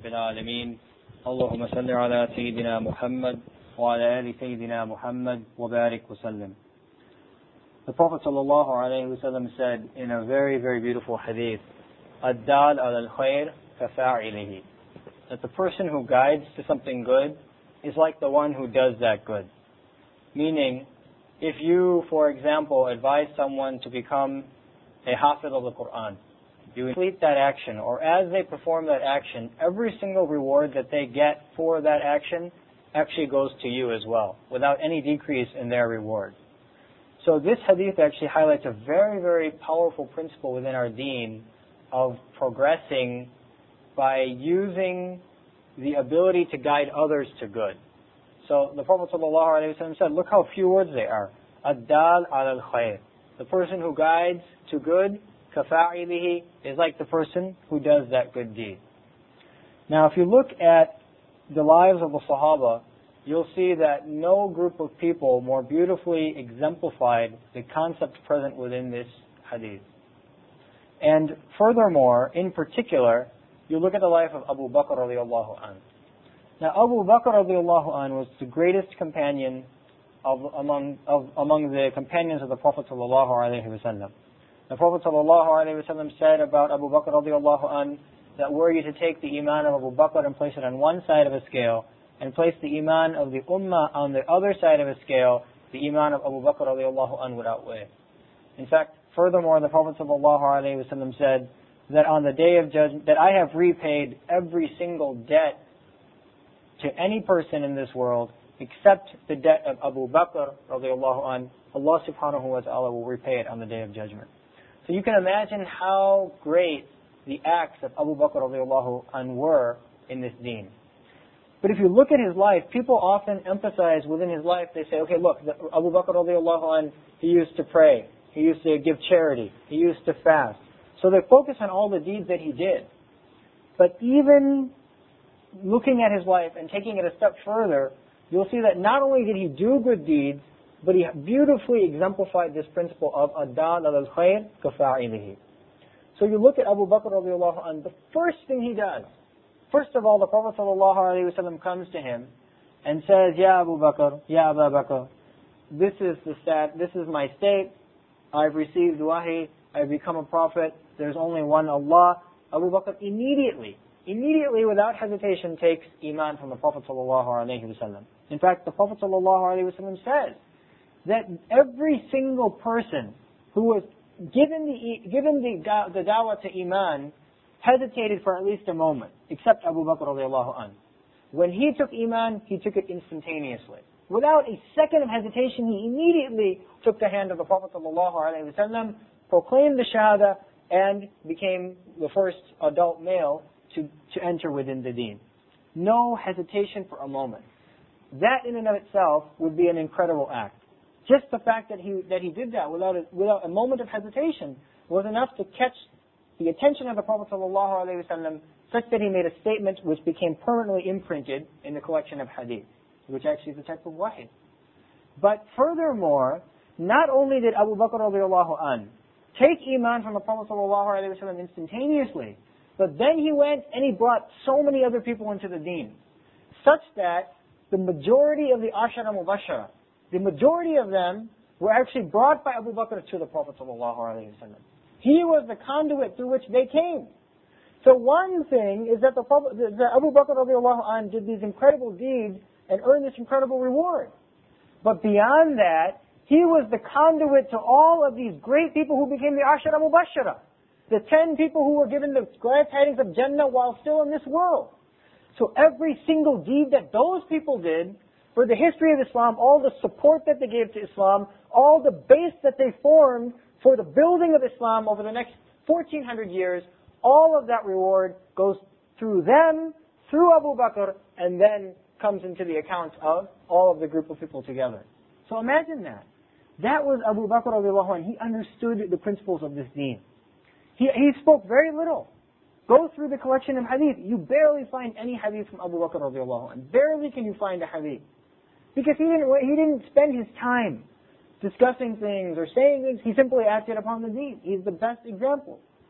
رب العالمين اللهم صل على سيدنا محمد وعلى آل سيدنا محمد وبارك وسلم. The Prophet ﷺ said in a very, very beautiful hadith, Ad-dal al-khair kafa'ilihi, that the person who guides to something good is like the one who does that good. Meaning, if you, for example, advise someone to become a hafiz of the Quran, you complete that action, or as they perform that action, every single reward that they get for that action actually goes to you as well, without any decrease in their reward. So this hadith actually highlights a very, very powerful principle within our deen of progressing by using the ability to guide others to good. So the Prophet ﷺ said, look how few words they are. Ad-dal al-khair. The person who guides to good, kafa'ilihi, is like the person who does that good deed. Now if you look at the lives of the Sahaba, you'll see that no group of people more beautifully exemplified the concept present within this hadith. And furthermore, in particular, you look at the life of Abu Bakr radiallahu anhu. Now Abu Bakr radiallahu anhu was the greatest companion among the companions of the Prophet sallallahu alaihi wasallam. The Prophet sallallahu alaihi wasallam said about Abu Bakr radiallahu anhu that were you to take the iman of Abu Bakr and place it on one side of a scale, and place the iman of the ummah on the other side of a scale, the iman of Abu Bakr radiallahu anhu would outweigh. In fact, furthermore, the Prophet sallallahu alaihi wasallam said that on the day of judgment, that I have repaid every single debt to any person in this world except the debt of Abu Bakr radiallahu anhu. Allah subhanahu wa ta'ala will repay it on the day of judgment. So you can imagine how great the acts of Abu Bakr radiallahu anhu were in this deen. But if you look at his life, people often emphasize within his life, they say, okay, look, Abu Bakr radiallahu anhu, he used to pray, he used to give charity, he used to fast. So they focus on all the deeds that he did. But even looking at his life and taking it a step further, you'll see that not only did he do good deeds, but he beautifully exemplified this principle of ad-dal al-khair kafa'ilihi. So you look at Abu Bakr radiallahu anhu, the first thing he does, first of all, the Prophet ﷺ comes to him and says, Ya Abu Bakr, Ya Abu Bakr, this is my state, I've received wahi, I've become a prophet, there's only one Allah. Abu Bakr immediately, without hesitation, takes iman from the Prophet ﷺ. In fact, the Prophet ﷺ says that every single person who was given the da'wah to iman hesitated for at least a moment, except Abu Bakr radiallahu anhu. When he took iman, he took it instantaneously. Without a second of hesitation, he immediately took the hand of the Prophet ﷺ, proclaimed the shahada, and became the first adult male to enter within the deen. No hesitation for a moment. That in and of itself would be an incredible act. Just the fact that he did that without a moment of hesitation was enough to catch the attention of the Prophet ﷺ, such that he made a statement which became permanently imprinted in the collection of hadith, which actually is a type of wahi. But furthermore, not only did Abu Bakr radiallahu anhu take iman from the Prophet ﷺ instantaneously, but then he went and he brought so many other people into the deen, such that the majority of the Ashara Mubashara, the majority of them were actually brought by Abu Bakr to the Prophet ﷺ. He was the conduit through which they came. So one thing is that Abu Bakr radiallahu anhu did these incredible deeds and earned this incredible reward. But beyond that, he was the conduit to all of these great people who became the Ashara Mubashara. The 10 people who were given the glad tidings of Jannah while still in this world. So every single deed that those people did for the history of Islam, all the support that they gave to Islam, all the base that they formed for the building of Islam over the next 1400 years, all of that reward goes through them, through Abu Bakr, and then comes into the account of all of the group of people together. So imagine that. That was Abu Bakr radiallahu anhu. He understood the principles of this deen. He spoke very little. Go through the collection of hadith. You barely find any hadith from Abu Bakr radiallahu anhu. Barely can you find a hadith. Because he didn't spend his time discussing things or saying things. He simply acted upon the deen. He's the best example.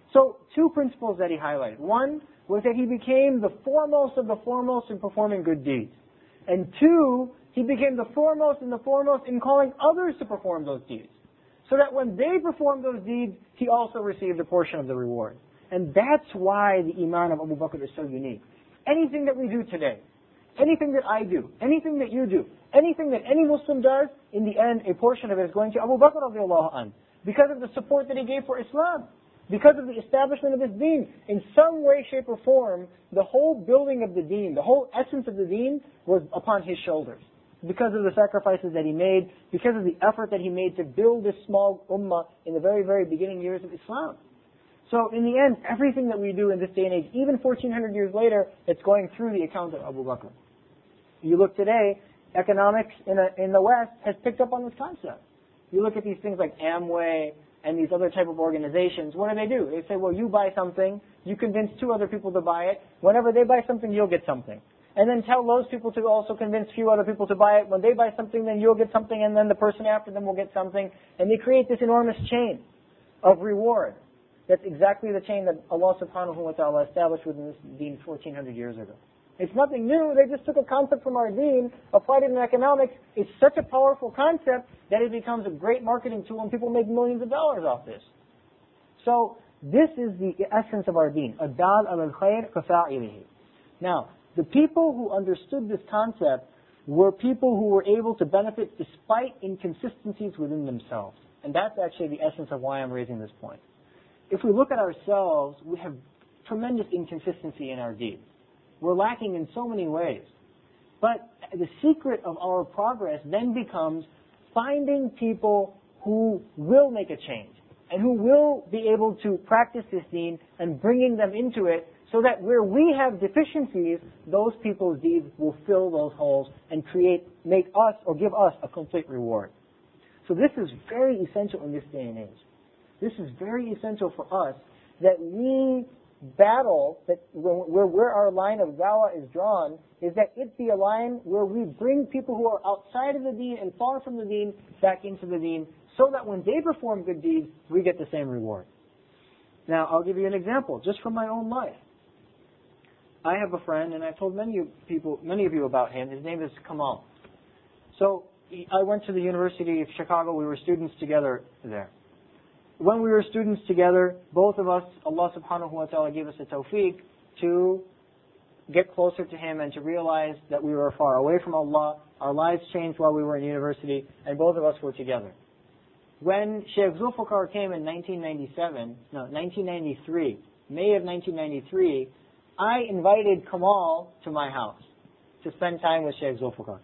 So, two principles that he highlighted. One was that he became the foremost of the foremost in performing good deeds. And two, he became the foremost and the foremost in calling others to perform those deeds. So that when they performed those deeds, he also received a portion of the reward. And that's why the Iman of Abu Bakr is so unique. Anything that we do today, anything that I do, anything that you do, anything that any Muslim does, in the end, a portion of it is going to Abu Bakr radiallahu anh, because of the support that he gave for Islam, because of the establishment of his deen. In some way, shape, or form, the whole building of the deen, the whole essence of the deen was upon his shoulders. Because of the sacrifices that he made, because of the effort that he made to build this small ummah in the very, very beginning years of Islam. So in the end, everything that we do in this day and age, even 1400 years later, it's going through the account of Abu Bakr. You look today, economics in the West has picked up on this concept. You look at these things like Amway and these other type of organizations, what do? They say, well, you buy something, you convince two other people to buy it. Whenever they buy something, you'll get something. And then tell those people to also convince few other people to buy it. When they buy something, then you'll get something, and then the person after them will get something. And they create this enormous chain of reward. That's exactly the chain that Allah subhanahu wa ta'ala established within this deen 1400 years ago. It's nothing new. They just took a concept from our deen, applied it in economics. It's such a powerful concept that it becomes a great marketing tool, and people make millions of dollars off this. So this is the essence of our deen. Ad-dal al-khair kafa'ilihi. Now, the people who understood this concept were people who were able to benefit despite inconsistencies within themselves. And that's actually the essence of why I'm raising this point. If we look at ourselves, we have tremendous inconsistency in our deeds. We're lacking in so many ways. But the secret of our progress then becomes finding people who will make a change and who will be able to practice this deen and bringing them into it, so that where we have deficiencies, those people's deeds will fill those holes and make us or give us a complete reward. So this is very essential in this day and age. This is very essential for us that we battle, that where our line of dawah is drawn, is that it be a line where we bring people who are outside of the deen and far from the deen back into the deen, so that when they perform good deeds, we get the same reward. Now, I'll give you an example, just from my own life. I have a friend, and I've told many of you about him. His name is Kamal. So, I went to the University of Chicago. We were students together there. When we were students together, both of us, Allah subhanahu wa ta'ala gave us a tawfiq to get closer to Him and to realize that we were far away from Allah. Our lives changed while we were in university, and both of us were together. When Sheikh Zulfikar came in 1993, May of 1993, I invited Kamal to my house to spend time with Sheikh Zulfikar.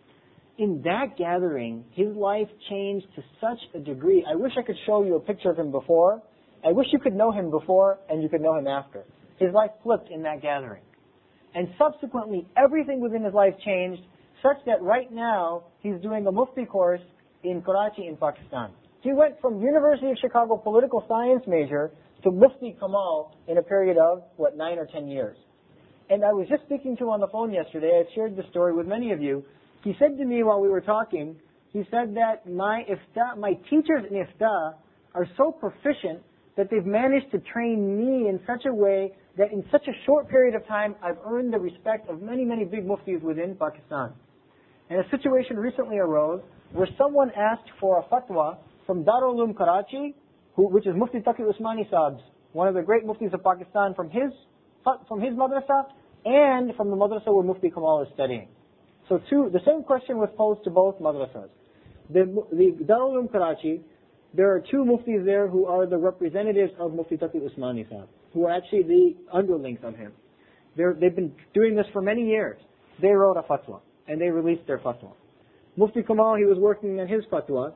In that gathering, his life changed to such a degree. I wish I could show you a picture of him before. I wish you could know him before and you could know him after. His life flipped in that gathering. And subsequently, everything within his life changed, such that right now, he's doing a Mufti course in Karachi in Pakistan. He went from University of Chicago political science major to Mufti Kamal in a period of, 9 or 10 years. And I was just speaking to him on the phone yesterday. I shared the story with many of you. He said to me while we were talking, he said that my teachers in Ifta are so proficient that they've managed to train me in such a way that in such a short period of time, I've earned the respect of many, many big muftis within Pakistan. And a situation recently arose where someone asked for a fatwa from Darul Uloom Karachi, which is Mufti Taqi Usmani Sahib, one of the great muftis of Pakistan, from his madrasa and from the madrasa where Mufti Kamal is studying. So the same question was posed to both madrasas. The Darul Uloom Karachi, there are two muftis there who are the representatives of Mufti Taqi Usmani Sahib, who are actually the underlings of him. They've been doing this for many years. They wrote a fatwa, and they released their fatwa. Mufti Kamal, he was working on his fatwa,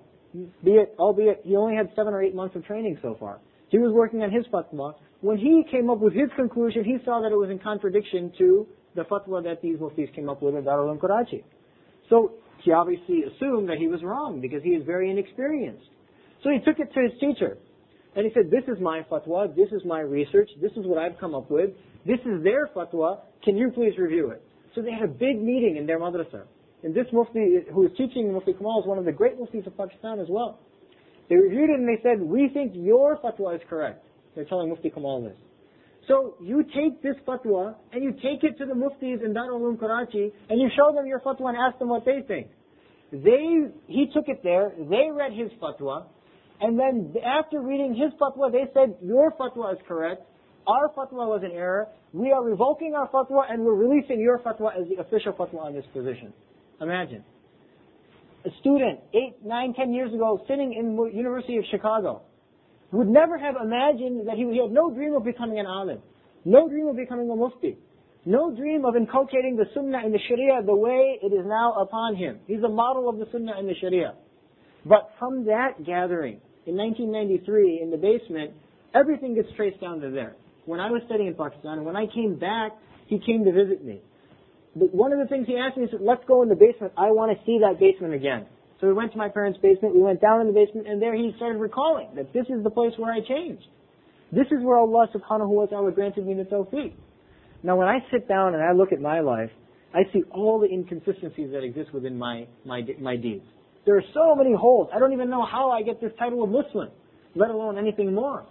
albeit he only had 7 or 8 months of training so far. He was working on his fatwa. When he came up with his conclusion, he saw that it was in contradiction to the fatwa that these muftis came up with at Darul Uloom Karachi. So he obviously assumed that he was wrong because he is very inexperienced. So he took it to his teacher. And he said, this is my fatwa, this is my research, this is what I've come up with, this is their fatwa, can you please review it? So they had a big meeting in their madrasa. And this mufti who is teaching, Mufti Kamal, is one of the great muftis of Pakistan as well. They reviewed it and they said, we think your fatwa is correct. They're telling Mufti Kamal this. So you take this fatwa and you take it to the muftis in Darul Uloom Karachi and you show them your fatwa and ask them what they think. He took it there, they read his fatwa, and then after reading his fatwa, they said, your fatwa is correct, our fatwa was an error, we are revoking our fatwa and we're releasing your fatwa as the official fatwa on this position. Imagine. A student, 8, 9, 10 years ago, sitting in the University of Chicago, would never have imagined that he had no dream of becoming an alim, no dream of becoming a mufti, no dream of inculcating the sunnah and the sharia the way it is now upon him. He's a model of the sunnah and the sharia. But from that gathering, in 1993, in the basement, everything gets traced down to there. When I was studying in Pakistan, and when I came back, he came to visit me. But one of the things he asked me, he said, let's go in the basement, I want to see that basement again. So we went to my parents' basement, we went down in the basement, and there he started recalling that this is the place where I changed. This is where Allah subhanahu wa ta'ala granted me the tawfiq. Now when I sit down and I look at my life, I see all the inconsistencies that exist within my deeds. There are so many holes. I don't even know how I get this title of Muslim, let alone anything more.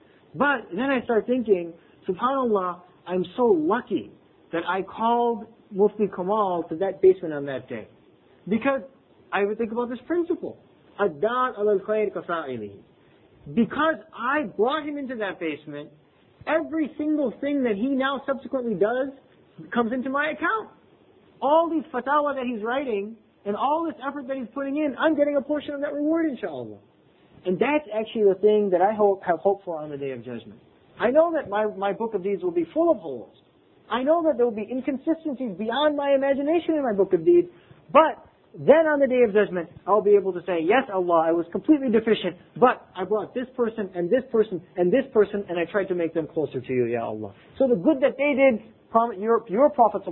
But then I start thinking, subhanAllah, I'm so lucky that I called Mufti Kamal to that basement on that day. Because I would think about this principle. Ad-dal al-khair kafa'ilihi. Because I brought him into that basement, every single thing that he now subsequently does comes into my account. All these fatwa that he's writing and all this effort that he's putting in, I'm getting a portion of that reward, inshallah. And that's actually the thing that I have hope for on the Day of Judgment. I know that my book of deeds will be full of holes. I know that there will be inconsistencies beyond my imagination in my book of deeds, but then on the Day of Judgment, I'll be able to say, yes, Allah, I was completely deficient, but I brought this person and this person and this person, and I tried to make them closer to you, Ya Allah. So the good that they did, your Prophet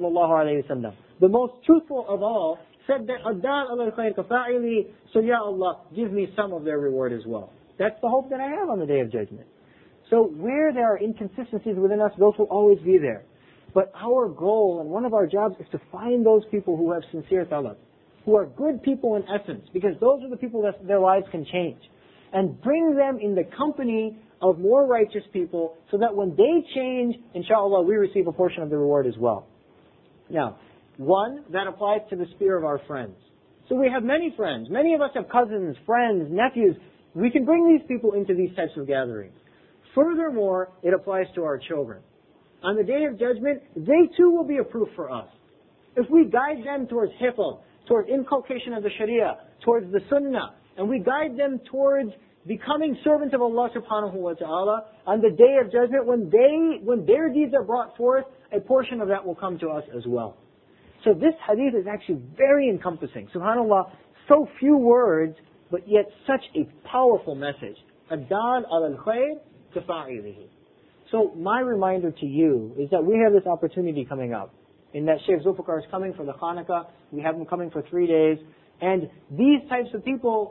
ﷺ, the most truthful of all, said that, Ad-dal ala al-khair kafa'ili, so Ya Allah, give me some of their reward as well. That's the hope that I have on the Day of Judgment. So where there are inconsistencies within us, those will always be there. But our goal and one of our jobs is to find those people who have sincere talab, who are good people in essence, because those are the people that their lives can change. And bring them in the company of more righteous people so that when they change, inshallah, we receive a portion of the reward as well. Now, one, that applies to the sphere of our friends. So we have many friends. Many of us have cousins, friends, nephews. We can bring these people into these types of gatherings. Furthermore, it applies to our children. On the Day of Judgment, they too will be a proof for us. If we guide them towards hifz, towards inculcation of the Sharia, towards the Sunnah, and we guide them towards becoming servants of Allah subhanahu wa ta'ala, on the Day of Judgment, when their deeds are brought forth, a portion of that will come to us as well. So this hadith is actually very encompassing. SubhanAllah, so few words, but yet such a powerful message. Ad-dal ala al-khair kafa'ilihi. So my reminder to you is that we have this opportunity coming up, in that Shaykh Zulfikar is coming for the Khanaqah. We have him coming for 3 days. And these types of people,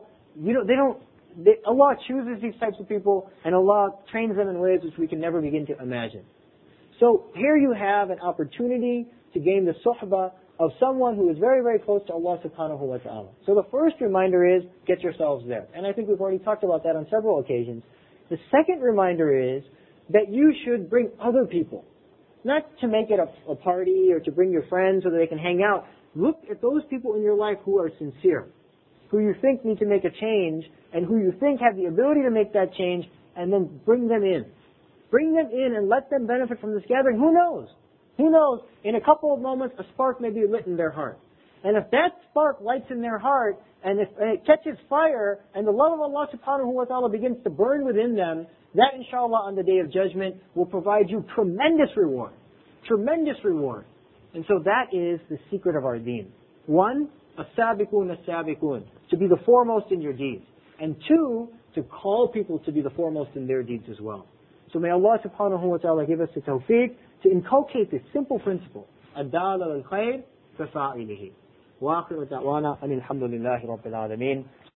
Allah chooses these types of people, and Allah trains them in ways which we can never begin to imagine. So here you have an opportunity to gain the suhbah of someone who is very, very close to Allah subhanahu wa ta'ala. So the first reminder is, get yourselves there. And I think we've already talked about that on several occasions. The second reminder is that you should bring other people. Not to make it a party or to bring your friends so that they can hang out. Look at those people in your life who are sincere, who you think need to make a change, and who you think have the ability to make that change, and then bring them in. Bring them in and let them benefit from this gathering. Who knows? Who knows? In a couple of moments, a spark may be lit in their heart. And if that spark lights in their heart, and if it catches fire, and the love of Allah subhanahu wa ta'ala begins to burn within them, that inshallah on the Day of Judgment will provide you tremendous reward. Tremendous reward. And so that is the secret of our deen. One, as-sabiqun as-sabiqun, to be the foremost in your deeds. And two, to call people to be the foremost in their deeds as well. So may Allah subhanahu wa ta'ala give us the tawfiq to inculcate this simple principle. Ad-dal al-khair kafa'ilihi. Wa akhiru da'wana alhamdulillahi rabbil alameen.